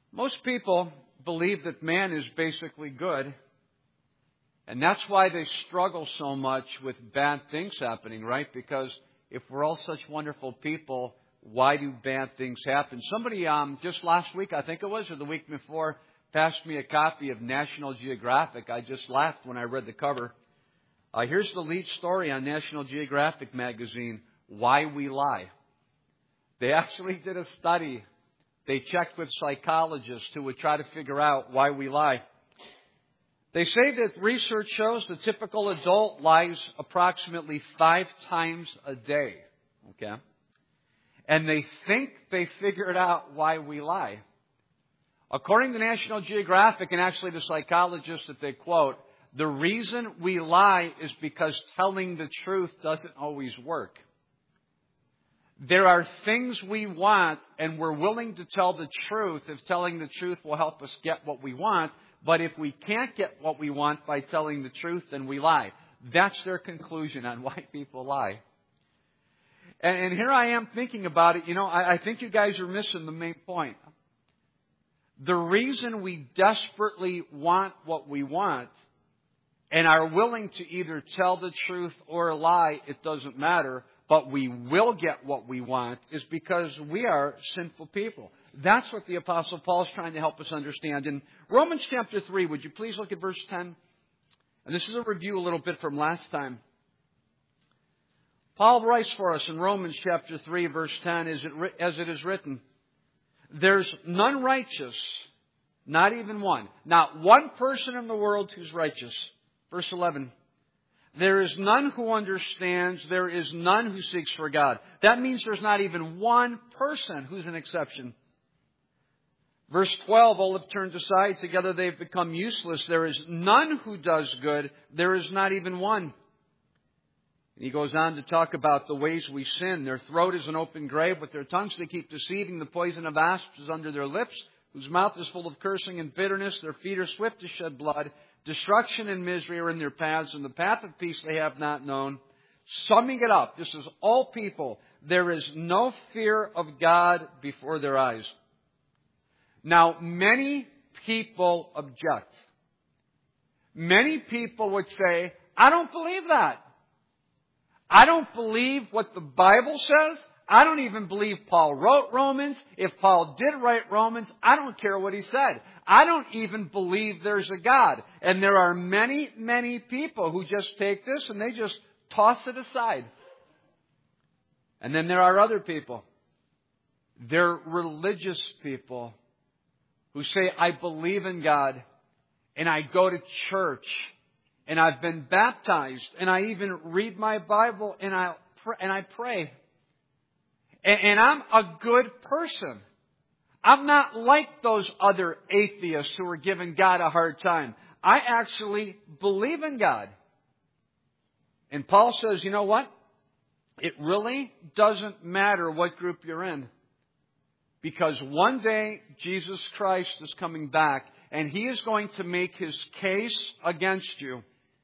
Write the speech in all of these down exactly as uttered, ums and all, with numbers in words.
Most people believe that man is basically good, and that's why they struggle so much with bad things happening, right? Because if we're all such wonderful people, why do bad things happen? Somebody um, just last week, I think it was, or the week before, passed me a copy of National Geographic. I just laughed when I read the cover. Uh, here's the lead story on National Geographic magazine, Why We Lie. They actually did a study. They checked with psychologists who would try to figure out why we lie. They say that research shows the typical adult lies approximately five times a day. Okay? And they think they figured out why we lie. According to National Geographic, and actually the psychologists that they quote, the reason we lie is because telling the truth doesn't always work. There are things we want, and we're willing to tell the truth if telling the truth will help us get what we want. But if we can't get what we want by telling the truth, then we lie. That's their conclusion on why people lie. And, and here I am thinking about it. You know, I, I think you guys are missing the main point. The reason we desperately want what we want and are willing to either tell the truth or lie, it doesn't matter, but we will get what we want, is because we are sinful people. That's what the Apostle Paul is trying to help us understand. In Romans chapter three, would you please look at verse ten? And this is a review a little bit from last time. Paul writes for us in Romans chapter three, verse ten, as it, as it is written, there's none righteous, not even one. Not one person in the world who's righteous. Verse eleven. There is none who understands. There is none who seeks for God. That means there's not even one person who's an exception. Verse twelve, all have turned aside. Together they've become useless. There is none who does good. There is not even one. And he goes on to talk about the ways we sin. Their throat is an open grave. With their tongues they keep deceiving. The poison of asps is under their lips, whose mouth is full of cursing and bitterness. Their feet are swift to shed blood. Destruction and misery are in their paths, and the path of peace they have not known. Summing it up, this is all people. There is no fear of God before their eyes. Now, many people object. Many people would say, I don't believe that. I don't believe what the Bible says. I don't even believe Paul wrote Romans. If Paul did write Romans, I don't care what he said. I don't even believe there's a God. And there are many, many people who just take this and they just toss it aside. And then there are other people. They're religious people who say, I believe in God and I go to church and I've been baptized and I even read my Bible and I and I pray. And, and I'm a good person. I'm not like those other atheists who are giving God a hard time. I actually believe in God. And Paul says, you know what? It really doesn't matter what group you're in. Because one day Jesus Christ is coming back and He is going to make His case against you.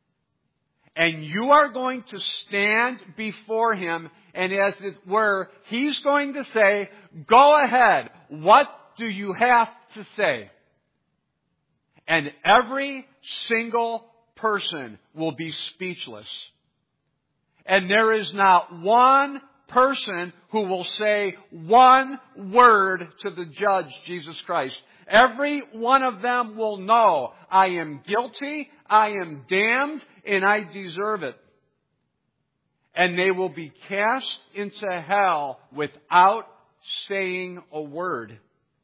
And you are going to stand before Him, and as it were, He's going to say, go ahead, what do you have to say? And every single person will be speechless. And there is not one person who will say one word to the judge, Jesus Christ. Every one of them will know, I am guilty, I am damned, and I deserve it. And they will be cast into hell without saying a word.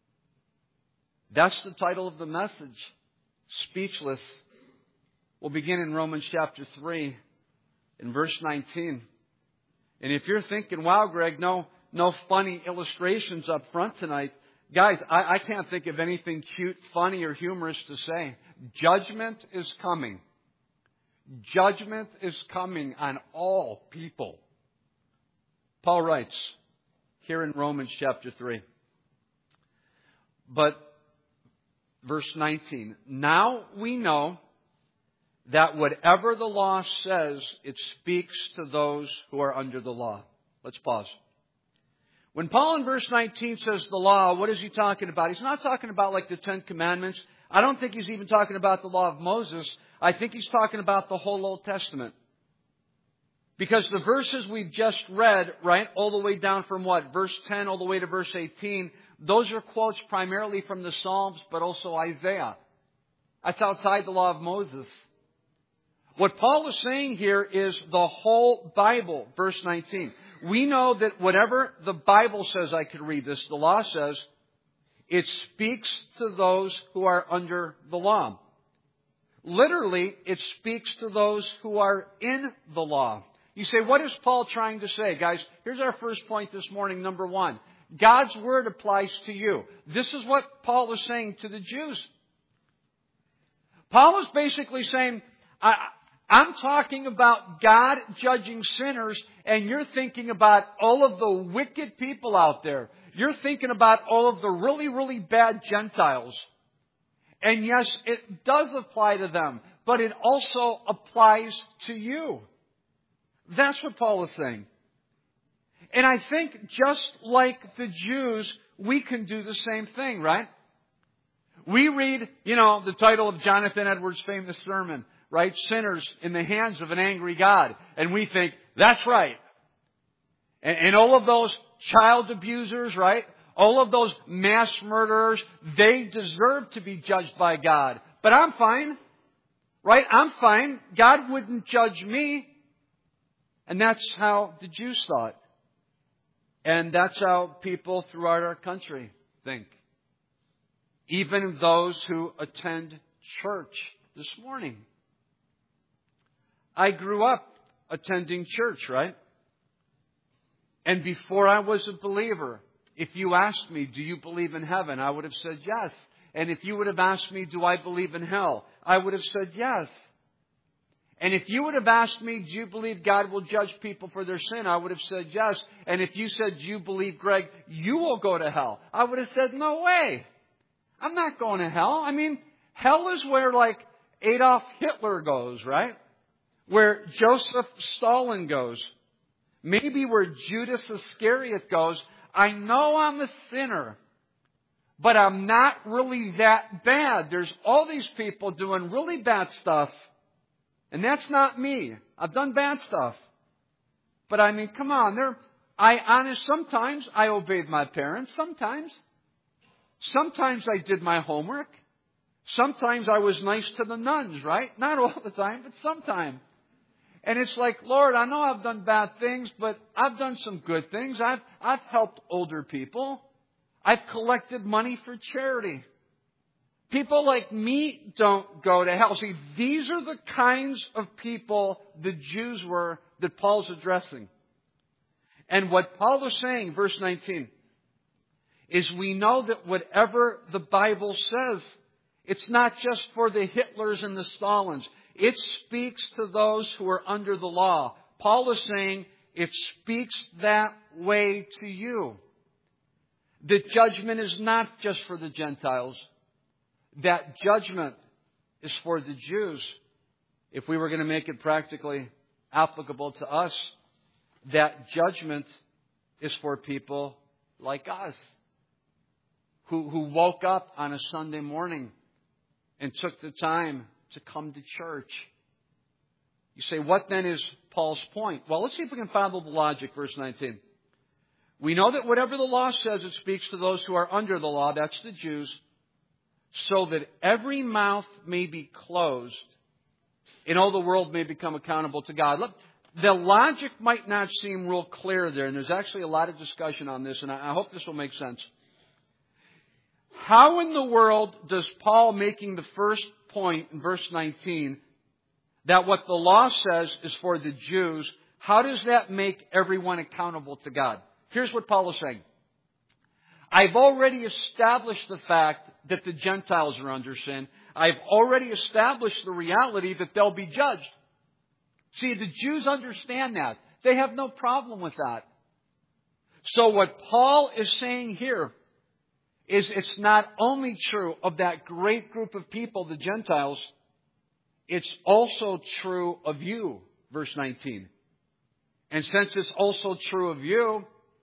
That's the title of the message. Speechless. We'll begin in Romans chapter three, in verse nineteen. And if you're thinking, wow, Greg, no, no funny illustrations up front tonight. Guys, I, I can't think of anything cute, funny, or humorous to say. Judgment is coming. Judgment is coming on all people. Paul writes here in Romans chapter three. But verse nineteen, now we know that whatever the law says, it speaks to those who are under the law. Let's pause. When Paul in verse nineteen says the law, what is he talking about? He's not talking about like the Ten Commandments. I don't think he's even talking about the law of Moses. I think he's talking about the whole Old Testament. Because the verses we've just read, right, all the way down from what? Verse ten all the way to verse eighteen, those are quotes primarily from the Psalms, but also Isaiah. That's outside the law of Moses. What Paul is saying here is the whole Bible, verse nineteen. We know that whatever the Bible says, I could read this, the law says, it speaks to those who are under the law. Literally, it speaks to those who are in the law. You say, what is Paul trying to say? Guys, here's our first point this morning, number one. God's Word applies to you. This is what Paul is saying to the Jews. Paul is basically saying, I, I'm talking about God judging sinners, and you're thinking about all of the wicked people out there. You're thinking about all of the really, really bad Gentiles. And yes, it does apply to them, but it also applies to you. That's what Paul is saying. And I think just like the Jews, we can do the same thing, right? We read, you know, the title of Jonathan Edwards' famous sermon, right? Sinners in the hands of an angry God. And we think, that's right. And, and all of those child abusers, right? All of those mass murderers, they deserve to be judged by God. But I'm fine, right? I'm fine. God wouldn't judge me. And that's how the Jews thought. And that's how people throughout our country think. Even those who attend church this morning. I grew up attending church, right? And before I was a believer, if you asked me, do you believe in heaven? I would have said yes. And if you would have asked me, do I believe in hell? I would have said yes. And if you would have asked me, do you believe God will judge people for their sin? I would have said yes. And if you said, do you believe, Greg, you will go to hell? I would have said, no way. I'm not going to hell. I mean, hell is where like Adolf Hitler goes, right? Where Joseph Stalin goes. Maybe where Judas Iscariot goes. I know I'm a sinner, but I'm not really that bad. There's all these people doing really bad stuff. And that's not me. I've done bad stuff. But I mean, come on. There, I honest, sometimes I obeyed my parents. Sometimes. Sometimes I did my homework. Sometimes I was nice to the nuns, right? Not all the time, but sometimes. And it's like, Lord, I know I've done bad things, but I've done some good things. I've, I've helped older people. I've collected money for charity. People like me don't go to hell. See, these are the kinds of people the Jews were that Paul's addressing. And what Paul is saying, verse nineteen, is we know that whatever the Bible says, it's not just for the Hitlers and the Stalins. It speaks to those who are under the law. Paul is saying it speaks that way to you. That judgment is not just for the Gentiles. That judgment is for the Jews. If we were going to make it practically applicable to us, that judgment is for people like us who, who woke up on a Sunday morning and took the time to come to church. You say, what then is Paul's point? Well, let's see if we can follow the logic, verse nineteen. We know that whatever the law says, it speaks to those who are under the law, that's the Jews, so that every mouth may be closed and all the world may become accountable to God. Look, the logic might not seem real clear there, and there's actually a lot of discussion on this, and I hope this will make sense. How in the world does Paul, making the first point in verse nineteen, that what the law says is for the Jews, how does that make everyone accountable to God? Here's what Paul is saying. I've already established the fact that the Gentiles are under sin. I've already established the reality that they'll be judged. See, the Jews understand that. They have no problem with that. So what Paul is saying here is it's not only true of that great group of people, the Gentiles, it's also true of you, verse nineteen. And since it's also true of you,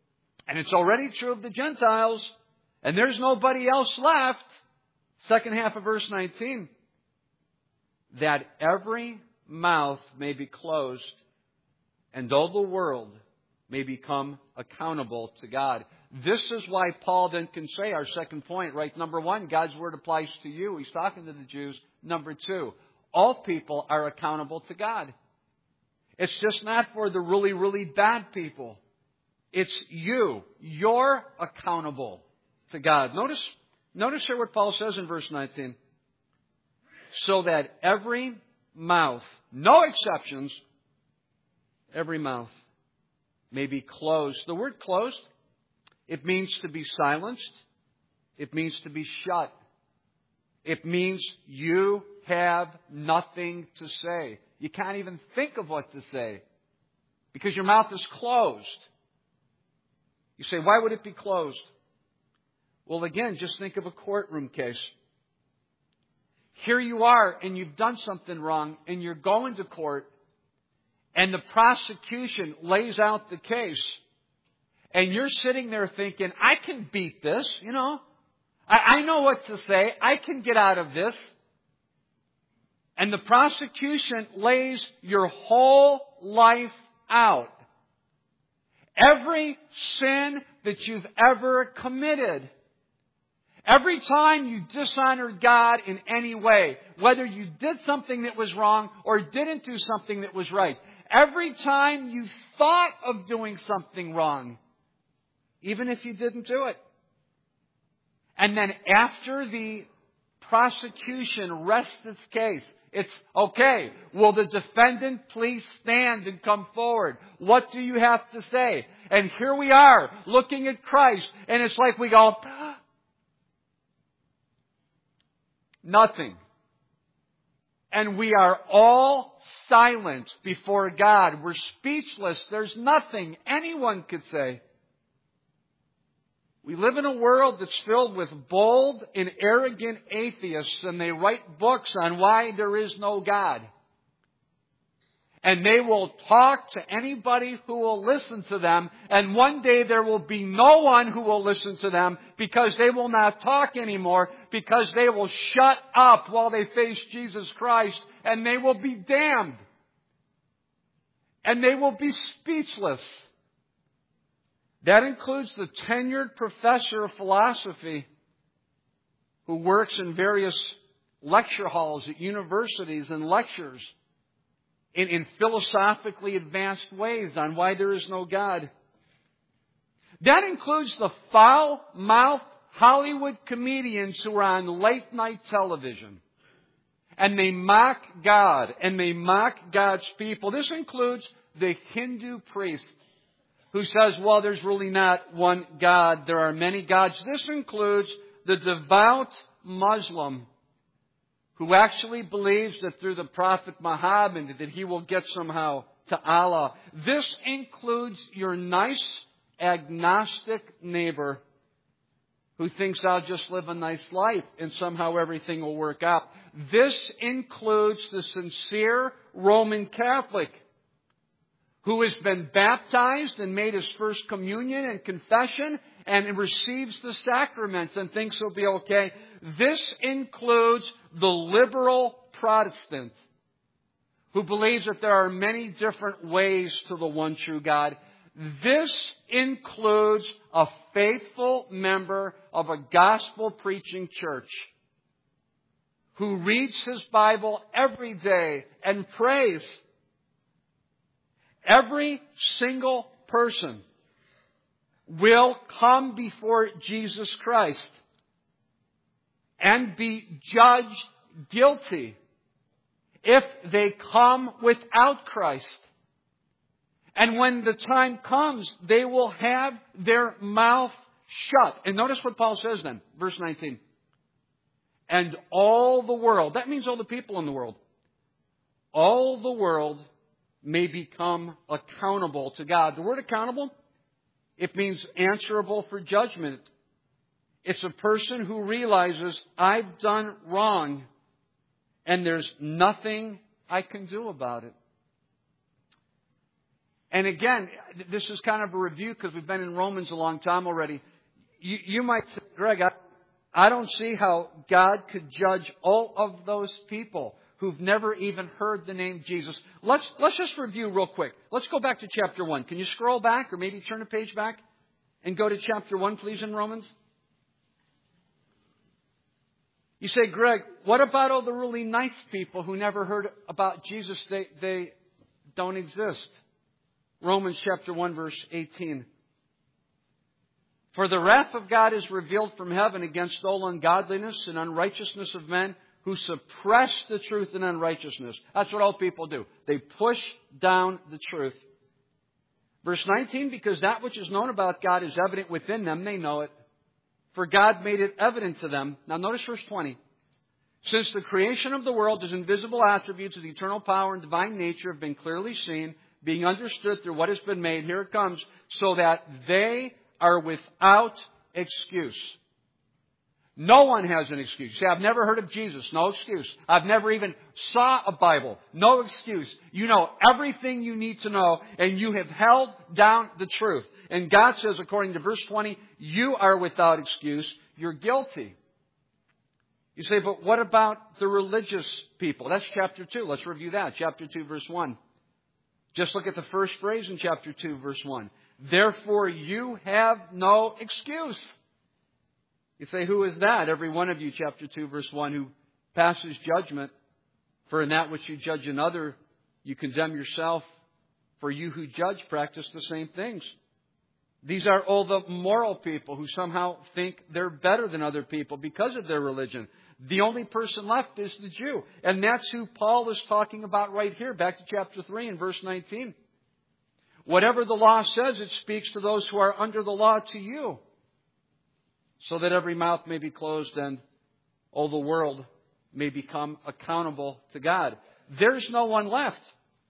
And it's already true of the Gentiles. And there's nobody else left. Second half of verse nineteen. That every mouth may be closed, and all the world may become accountable to God. This is why Paul then can say, our second point, right? Number one, God's word applies to you. He's talking to the Jews. Number two, all people are accountable to God. It's just not for the really, really bad people. It's you. You're accountable to God. Notice, notice here what Paul says in verse nineteen. So that every mouth, no exceptions, every mouth may be closed. The word closed, it means to be silenced. It means to be shut. It means you have nothing to say. You can't even think of what to say because your mouth is closed. You say, why would it be closed? Well, again, just think of a courtroom case. Here you are, and you've done something wrong, and you're going to court, and the prosecution lays out the case, and you're sitting there thinking, I can beat this, you know. I, I know what to say. I can get out of this. And the prosecution lays your whole life out. Every sin that you've ever committed. Every time you dishonored God in any way, whether you did something that was wrong or didn't do something that was right. Every time you thought of doing something wrong, even if you didn't do it. And then after the prosecution rests its case, it's, okay, will the defendant please stand and come forward? What do you have to say? And here we are, looking at Christ, and it's like we go, nothing. And we are all silent before God. We're speechless. There's nothing anyone could say. We live in a world that's filled with bold and arrogant atheists, and they write books on why there is no God. And they will talk to anybody who will listen to them, and one day there will be no one who will listen to them because they will not talk anymore, because they will shut up while they face Jesus Christ, and they will be damned. And they will be speechless. That includes the tenured professor of philosophy who works in various lecture halls at universities and lectures in, in philosophically advanced ways on why there is no God. That includes the foul-mouthed Hollywood comedians who are on late-night television. And they mock God, and they mock God's people. This includes the Hindu priest who says, well, there's really not one God. There are many gods. This includes the devout Muslim who actually believes that through the Prophet Muhammad that he will get somehow to Allah. This includes your nice agnostic neighbor who thinks I'll just live a nice life and somehow everything will work out. This includes the sincere Roman Catholic who has been baptized and made his first communion and confession and receives the sacraments and thinks he'll be okay. This includes the liberal Protestant who believes that there are many different ways to the one true God. This includes a faithful member of a gospel-preaching church who reads his Bible every day and prays. Every single person will come before Jesus Christ and be judged guilty if they come without Christ. And when the time comes, they will have their mouth shut. And notice what Paul says then, verse nineteen. And all the world, that means all the people in the world, all the world may become accountable to God. The word accountable, it means answerable for judgment. It's a person who realizes I've done wrong and there's nothing I can do about it. And again, this is kind of a review because we've been in Romans a long time already. You, you might say, Greg, I, I don't see how God could judge all of those people who've never even heard the name Jesus. Let's, let's just review real quick. Let's go back to chapter one. Can you scroll back or maybe turn a page back and go to chapter one, please, in Romans? You say, Greg, what about all the really nice people who never heard about Jesus? They, they don't exist. Romans chapter one, verse eighteen. For the wrath of God is revealed from heaven against all ungodliness and unrighteousness of men who suppress the truth in unrighteousness. That's what all people do. They push down the truth. Verse nineteen, because that which is known about God is evident within them, they know it. For God made it evident to them. Now notice verse twenty. Since the creation of the world, His invisible attributes of the eternal power and divine nature have been clearly seen, being understood through what has been made, here it comes, so that they are without excuse. No one has an excuse. You say, I've never heard of Jesus. No excuse. I've never even saw a Bible. No excuse. You know everything you need to know, and you have held down the truth. And God says, according to verse twenty, you are without excuse. You're guilty. You say, but what about the religious people? That's chapter two. Let's review that. Chapter two, verse one. Just look at the first phrase in chapter two, verse one. Therefore you have no excuse. You say, who is that? Every one of you, chapter two, verse one, who passes judgment. For in that which you judge another, you condemn yourself. For you who judge practice the same things. These are all the moral people who somehow think they're better than other people because of their religion. The only person left is the Jew. And that's who Paul is talking about right here. Back to chapter three and verse nineteen. Whatever the law says, it speaks to those who are under the law to you. So that every mouth may be closed and all the world may become accountable to God. There's no one left.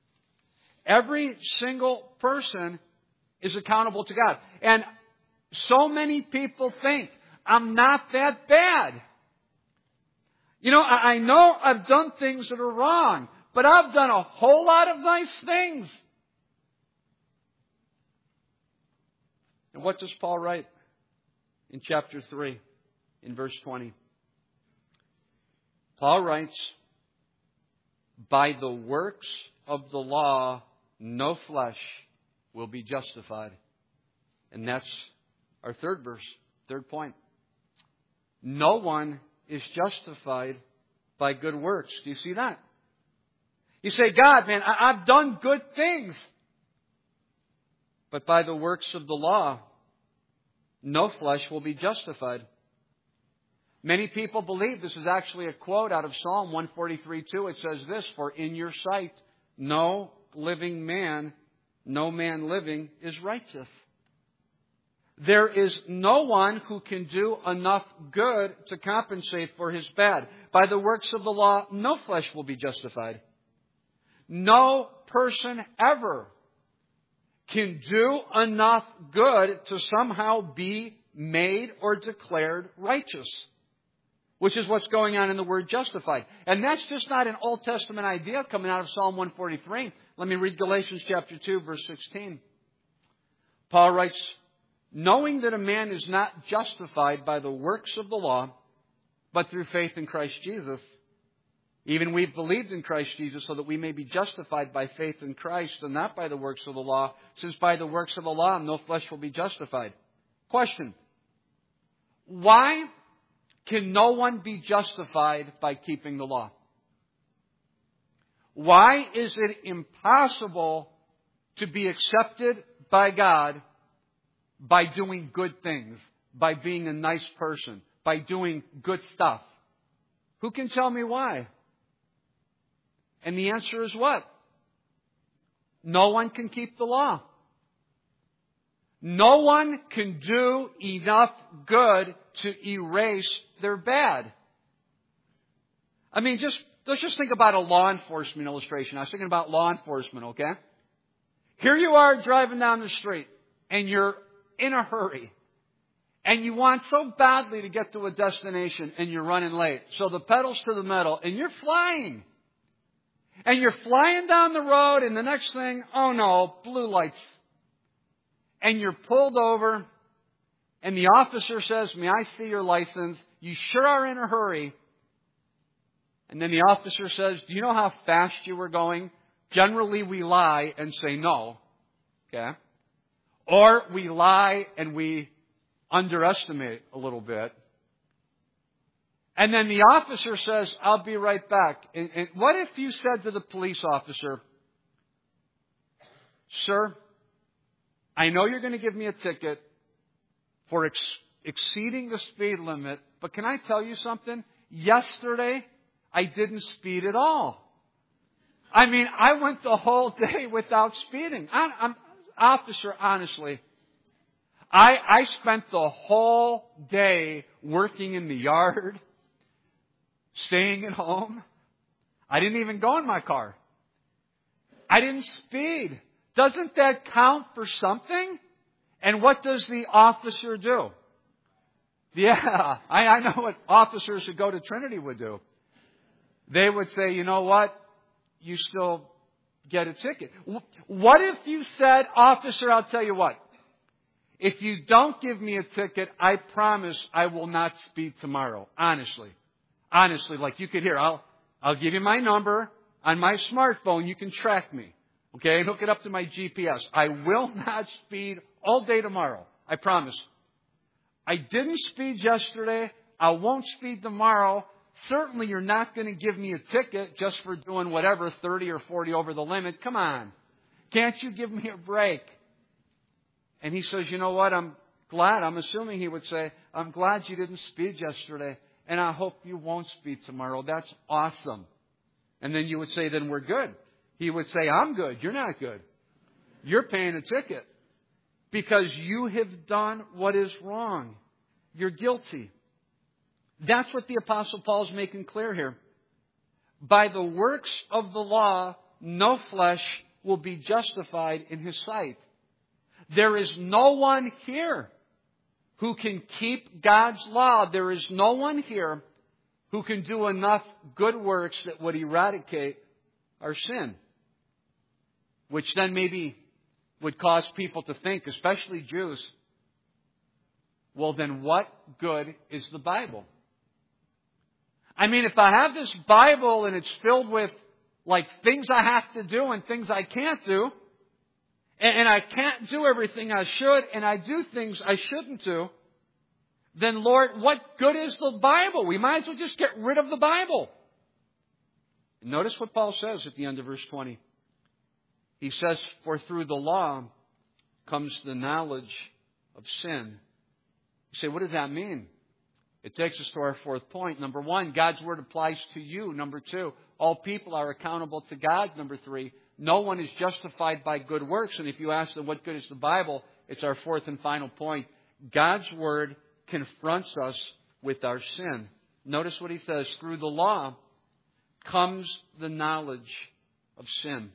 Every single person is accountable to God. And so many people think, I'm not that bad. You know, I know I've done things that are wrong, but I've done a whole lot of nice things. And what does Paul write in chapter three, in verse twenty? Paul writes, by the works of the law, no flesh will be justified. And that's our third verse, third point. No one is justified by good works. Do you see that? You say, God, man, I- I've done good things. But by the works of the law, no flesh will be justified. Many people believe this is actually a quote out of Psalm one forty-three two. It says this, for in your sight, no living man, no man living is righteous. There is no one who can do enough good to compensate for his bad. By the works of the law, no flesh will be justified. No person ever can do enough good to somehow be made or declared righteous. Which is what's going on in the word justified. And that's just not an Old Testament idea coming out of Psalm one forty-three. Let me read Galatians chapter two, verse sixteen. Paul writes, knowing that a man is not justified by the works of the law, but through faith in Christ Jesus. Even we've believed in Christ Jesus so that we may be justified by faith in Christ and not by the works of the law, since by the works of the law no flesh will be justified. Question. Why can no one be justified by keeping the law? Why is it impossible to be accepted by God by doing good things, by being a nice person, by doing good stuff? Who can tell me why? And the answer is what? No one can keep the law. No one can do enough good to erase their bad. I mean, just let's just think about a law enforcement illustration. I was thinking about law enforcement, okay? Here you are driving down the street, and you're in a hurry. And you want so badly to get to a destination, and you're running late. So the pedal's to the metal, and you're flying. And you're flying down the road, and the next thing, oh no, blue lights. And you're pulled over, and the officer says, may I see your license? You sure are in a hurry. And then the officer says, do you know how fast you were going? Generally, we lie and say no. Okay? Or we lie and we underestimate a little bit. And then the officer says, I'll be right back. And, and what if you said to the police officer, sir, I know you're going to give me a ticket for ex- exceeding the speed limit, but can I tell you something? Yesterday, I didn't speed at all. I mean, I went the whole day without speeding. I, I'm, officer, honestly, I, I spent the whole day working in the yard, staying at home. I didn't even go in my car. I didn't speed. Doesn't that count for something? And what does the officer do? Yeah, I, I know what officers who go to Trinity would do. They would say, you know what? You still get a ticket. What if you said, officer, I'll tell you what. If you don't give me a ticket, I promise I will not speed tomorrow. Honestly. Honestly, like you could hear, I'll, I'll give you my number on my smartphone. You can track me. Okay? And hook it up to my G P S. I will not speed all day tomorrow. I promise. I didn't speed yesterday. I won't speed tomorrow. Certainly you're not going to give me a ticket just for doing whatever, thirty or forty over the limit. Come on. Can't you give me a break? And he says, you know what? I'm glad. I'm assuming he would say, I'm glad you didn't speed yesterday. And I hope you won't speed tomorrow. That's awesome. And then you would say, then we're good. He would say, I'm good. You're not good. You're paying a ticket. Because you have done what is wrong. You're guilty. That's what the Apostle Paul is making clear here. By the works of the law, no flesh will be justified in his sight. There is no one here who can keep God's law. There is no one here who can do enough good works that would eradicate our sin. Which then maybe would cause people to think, especially Jews, well then what good is the Bible? I mean, if I have this Bible and it's filled with like things I have to do and things I can't do, and, and I can't do everything I should, and I do things I shouldn't do, then Lord, what good is the Bible? We might as well just get rid of the Bible. And notice what Paul says at the end of verse twenty. He says, for through the law comes the knowledge of sin. You say, what does that mean? It takes us to our fourth point. Number one, God's Word applies to you. Number two, all people are accountable to God. Number three, no one is justified by good works. And if you ask them what good is the Bible, it's our fourth and final point. God's Word confronts us with our sin. Notice what he says. Through the law comes the knowledge of sin.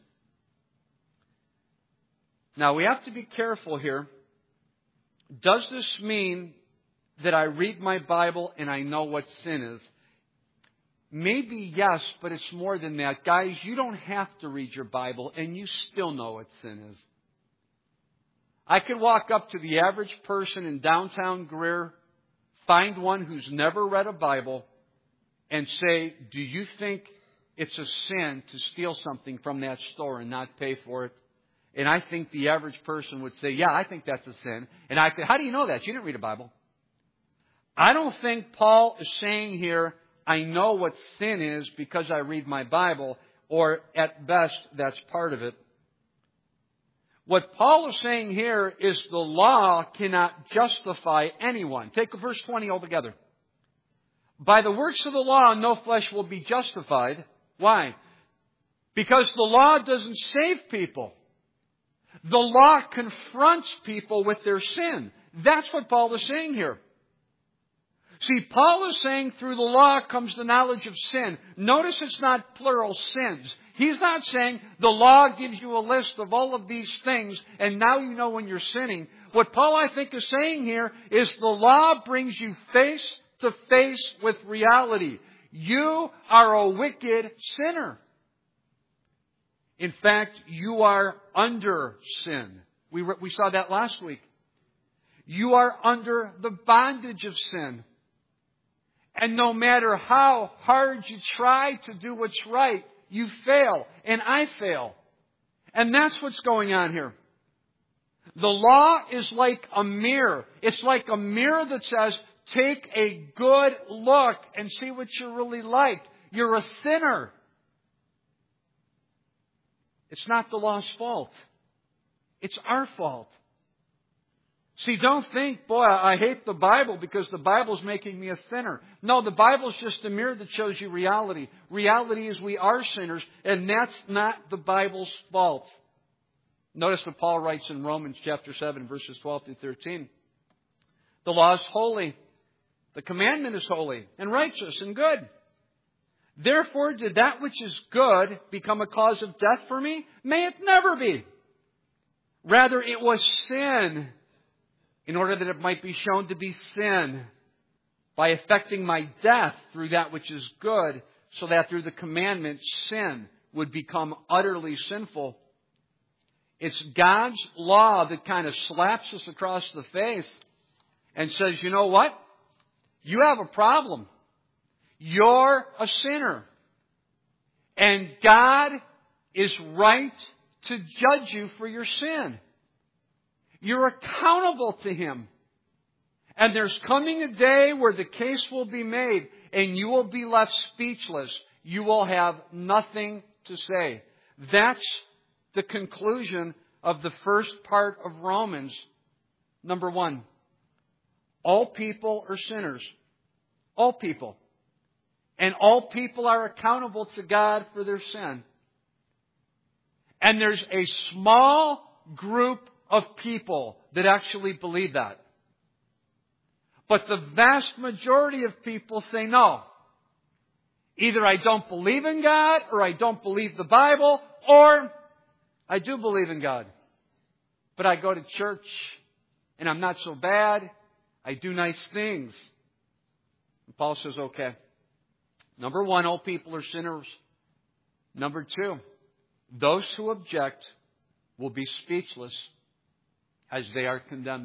Now, we have to be careful here. Does this mean that I read my Bible and I know what sin is? Maybe yes, but it's more than that. Guys, you don't have to read your Bible and you still know what sin is. I could walk up to the average person in downtown Greer, find one who's never read a Bible, and say, do you think it's a sin to steal something from that store and not pay for it? And I think the average person would say, yeah, I think that's a sin. And I say, how do you know that? You didn't read a Bible. I don't think Paul is saying here, I know what sin is because I read my Bible, or at best, that's part of it. What Paul is saying here is the law cannot justify anyone. Take verse twenty altogether. By the works of the law, no flesh will be justified. Why? Because the law doesn't save people. The law confronts people with their sin. That's what Paul is saying here. See, Paul is saying through the law comes the knowledge of sin. Notice it's not plural sins. He's not saying the law gives you a list of all of these things and now you know when you're sinning. What Paul, I think, is saying here is the law brings you face to face with reality. You are a wicked sinner. In fact, you are under sin. We, we saw that last week. You are under the bondage of sin. And no matter how hard you try to do what's right, you fail. And I fail. And that's what's going on here. The law is like a mirror. It's like a mirror that says, take a good look and see what you're really like. You're a sinner. It's not the law's fault. It's our fault. See, don't think, boy, I hate the Bible because the Bible's making me a sinner. No, the Bible's just a mirror that shows you reality. Reality is we are sinners, and that's not the Bible's fault. Notice what Paul writes in Romans chapter seven, verses twelve through thirteen. The law is holy. The commandment is holy and righteous and good. Therefore, did that which is good become a cause of death for me? May it never be. Rather, it was sin, in order that it might be shown to be sin, by effecting my death through that which is good, so that through the commandment, sin would become utterly sinful. It's God's law that kind of slaps us across the face and says, you know what? You have a problem. You're a sinner. And God is right to judge you for your sin. You're accountable to Him. And there's coming a day where the case will be made and you will be left speechless. You will have nothing to say. That's the conclusion of the first part of Romans. Number one, all people are sinners. All people. And all people are accountable to God for their sin. And there's a small group of people that actually believe that. But the vast majority of people say no. Either I don't believe in God, or I don't believe the Bible, or I do believe in God. But I go to church, and I'm not so bad. I do nice things. And Paul says, okay. Number one, all people are sinners. Number two, those who object will be speechless as they are condemned.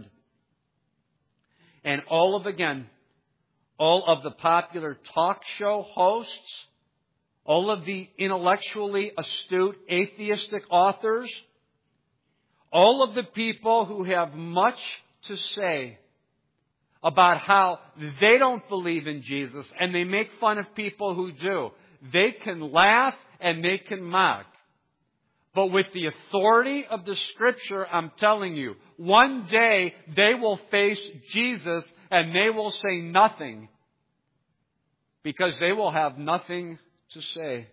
And all of, again, all of the popular talk show hosts, all of the intellectually astute atheistic authors, all of the people who have much to say about how they don't believe in Jesus and they make fun of people who do. They can laugh and they can mock. But with the authority of the Scripture, I'm telling you, one day they will face Jesus and they will say nothing because they will have nothing to say.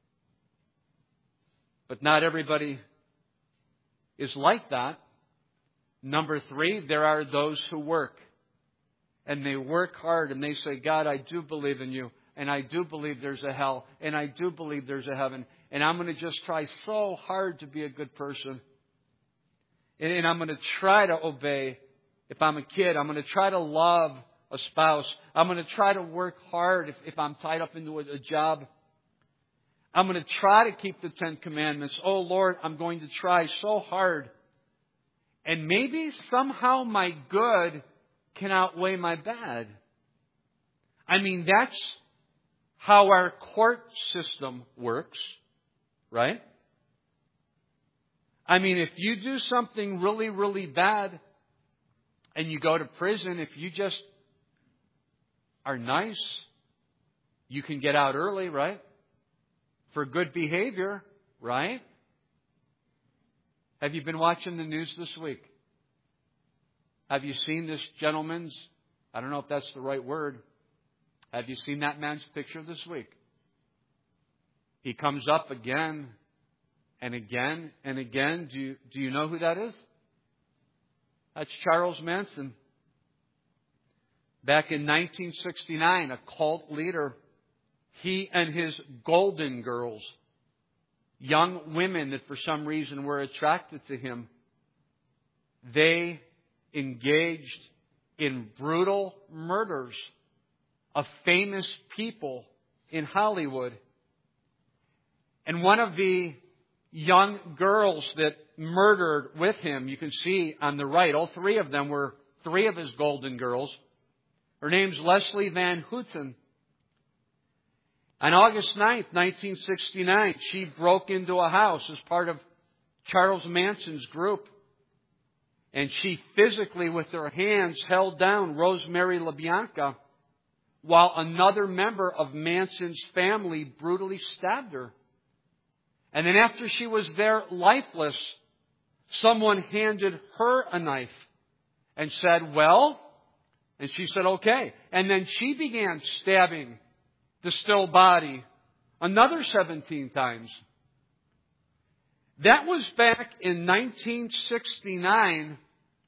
But not everybody is like that. Number three, there are those who work. And they work hard and they say, God, I do believe in you. And I do believe there's a hell. And I do believe there's a heaven. And I'm going to just try so hard to be a good person. And, and I'm going to try to obey. If I'm a kid, I'm going to try to love a spouse. I'm going to try to work hard if, if I'm tied up into a, a job. I'm going to try to keep the Ten Commandments. Oh, Lord, I'm going to try so hard. And maybe somehow my good can outweigh my bad. I mean, that's how our court system works, right? I mean, if you do something really, really bad and you go to prison, if you just are nice, you can get out early, right? For good behavior, right? Have you been watching the news this week? Have you seen this gentleman's, I don't know if that's the right word, have you seen that man's picture this week? He comes up again and again and again. Do you, do you know who that is? That's Charles Manson. Back in nineteen sixty-nine, a cult leader, he and his Golden Girls, young women that for some reason were attracted to him, they engaged in brutal murders of famous people in Hollywood. And one of the young girls that murdered with him. You can see on the right, all three of them were three of his golden girls. Her name's Leslie Van Houten. On August ninth, nineteen sixty-nine, she broke into a house as part of Charles Manson's group. And she physically, with her hands, held down Rosemary LaBianca while another member of Manson's family brutally stabbed her. And then after she was there lifeless, someone handed her a knife and said, well, and she said, okay. And then she began stabbing the still body another seventeen times. That was back in nineteen sixty-nine,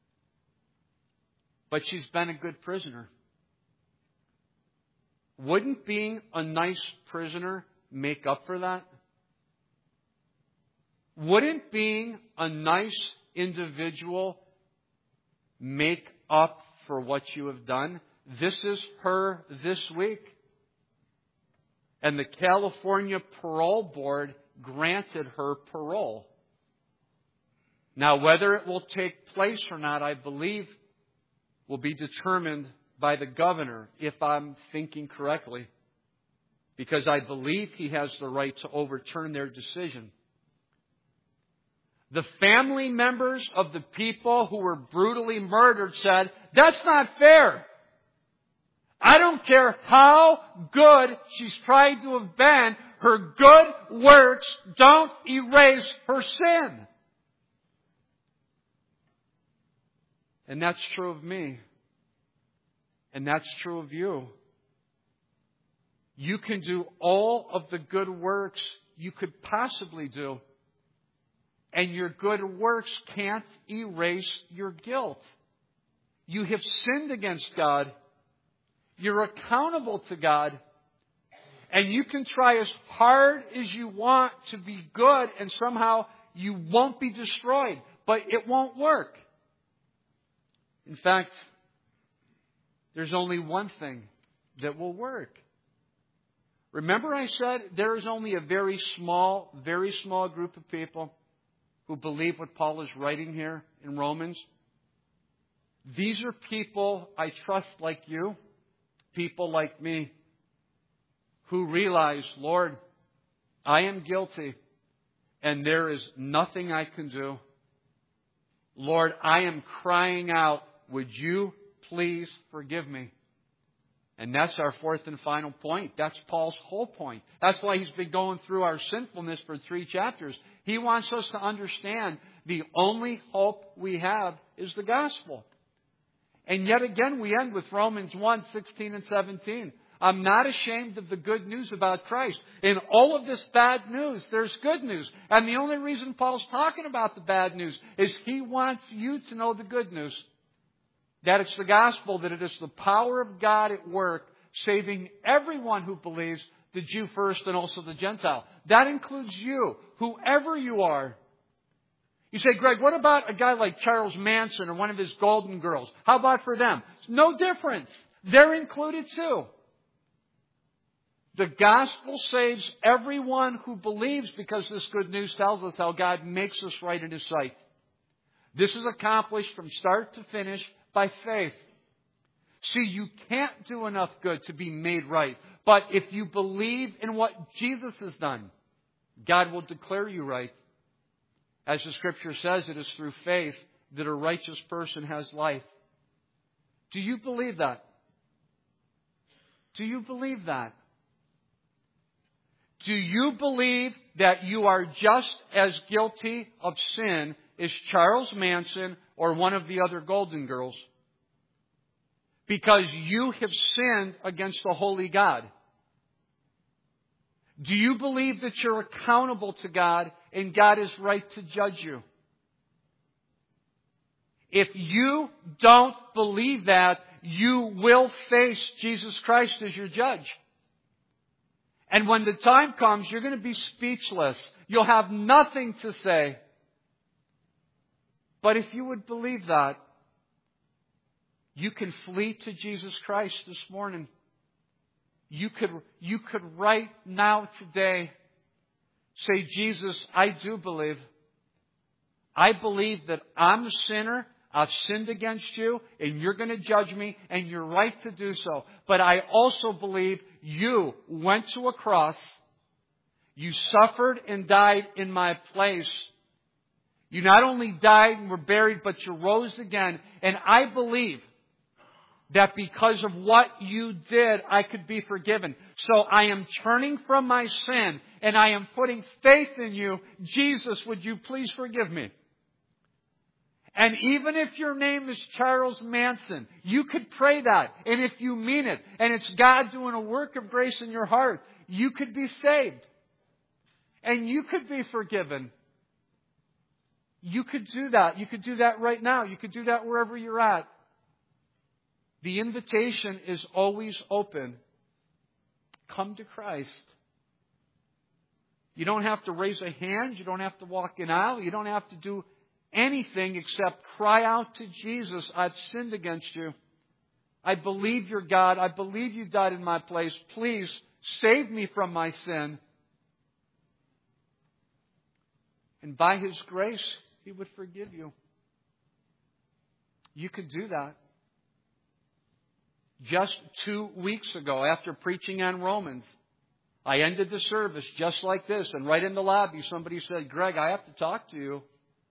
but she's been a good prisoner. Wouldn't being a nice prisoner make up for that? Wouldn't being a nice individual make up for what you have done? This is her this week. And the California Parole Board granted her parole. Now, whether it will take place or not, I believe, will be determined by the governor, if I'm thinking correctly. Because I believe he has the right to overturn their decision. The family members of the people who were brutally murdered said, that's not fair. I don't care how good she's tried to have been. Her good works don't erase her sin. And that's true of me. And that's true of you. You can do all of the good works you could possibly do. And your good works can't erase your guilt. You have sinned against God. You're accountable to God. And you can try as hard as you want to be good, and somehow you won't be destroyed. But it won't work. In fact, there's only one thing that will work. Remember I said there is only a very small, very small group of people who believe what Paul is writing here in Romans? These are people I trust like you, people like me, who realize, Lord, I am guilty and there is nothing I can do. Lord, I am crying out, would you please forgive me? And that's our fourth and final point. That's Paul's whole point. That's why he's been going through our sinfulness for three chapters. He wants us to understand the only hope we have is the gospel. And yet again, we end with Romans one, sixteen and seventeen. I'm not ashamed of the good news about Christ. In all of this bad news, there's good news. And the only reason Paul's talking about the bad news is he wants you to know the good news. That it's the gospel, that it is the power of God at work, saving everyone who believes, the Jew first and also the Gentile. That includes you, whoever you are. You say, Greg, what about a guy like Charles Manson or one of his golden girls? How about for them? No difference. They're included too. The gospel saves everyone who believes, because this good news tells us how God makes us right in His sight. This is accomplished from start to finish by faith. See, you can't do enough good to be made right. But if you believe in what Jesus has done, God will declare you right. As the Scripture says, it is through faith that a righteous person has life. Do you believe that? Do you believe that? Do you believe that you are just as guilty of sin as Charles Manson or one of the other golden girls? Because you have sinned against the holy God. Do you believe that you're accountable to God and God is right to judge you? If you don't believe that, you will face Jesus Christ as your judge. And when the time comes, you're going to be speechless. You'll have nothing to say. But if you would believe that, you can flee to Jesus Christ this morning. You could, you could right now, today, Say, Jesus, I do believe. I believe that I'm a sinner. I've sinned against you, and you're going to judge me, and you're right to do so. But I also believe you went to a cross. You suffered and died in my place. You not only died and were buried, but you rose again. And I believe that because of what you did, I could be forgiven. So I am turning from my sin, and I am putting faith in you. Jesus, would you please forgive me? And even if your name is Charles Manson, you could pray that. And if you mean it, and it's God doing a work of grace in your heart, you could be saved. And you could be forgiven. You could do that. You could do that right now. You could do that wherever you're at. The invitation is always open. Come to Christ. You don't have to raise a hand. You don't have to walk an aisle. You don't have to do anything except cry out to Jesus. I've sinned against you. I believe you're God. I believe you died in my place. Please save me from my sin. And by His grace, He would forgive you. You could do that. Just two weeks ago, after preaching on Romans, I ended the service just like this. And right in the lobby, somebody said, Greg, I have to talk to you.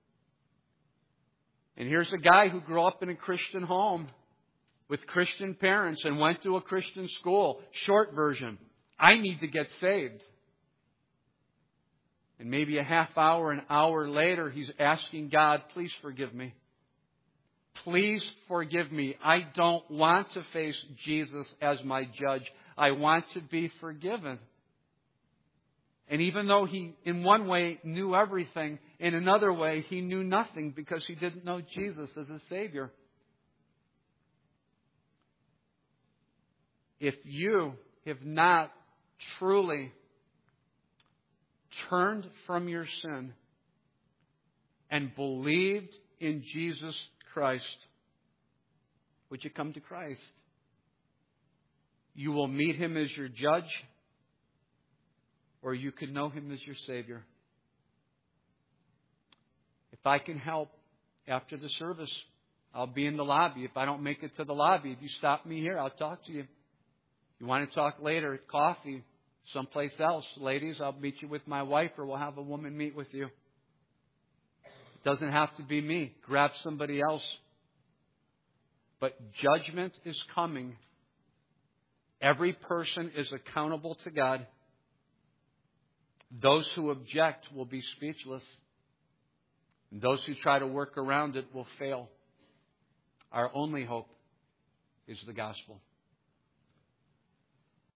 And here's a guy who grew up in a Christian home with Christian parents and went to a Christian school. Short version, I need to get saved. And maybe a half hour, an hour later, he's asking God, please forgive me. Please forgive me. I don't want to face Jesus as my judge. I want to be forgiven. And even though he, in one way, knew everything, in another way, he knew nothing because he didn't know Jesus as a Savior. If you have not truly turned from your sin and believed in Jesus Christ, would you come to Christ? You will meet Him as your judge, or you can know Him as your Savior. If I can help after the service, I'll be in the lobby. If I don't make it to the lobby, if you stop me here, I'll talk to you. If you want to talk later at coffee, someplace else, ladies, I'll meet you with my wife, or we'll have a woman meet with you. It doesn't have to be me. Grab somebody else. But judgment is coming. Every person is accountable to God. Those who object will be speechless. And those who try to work around it will fail. Our only hope is the gospel.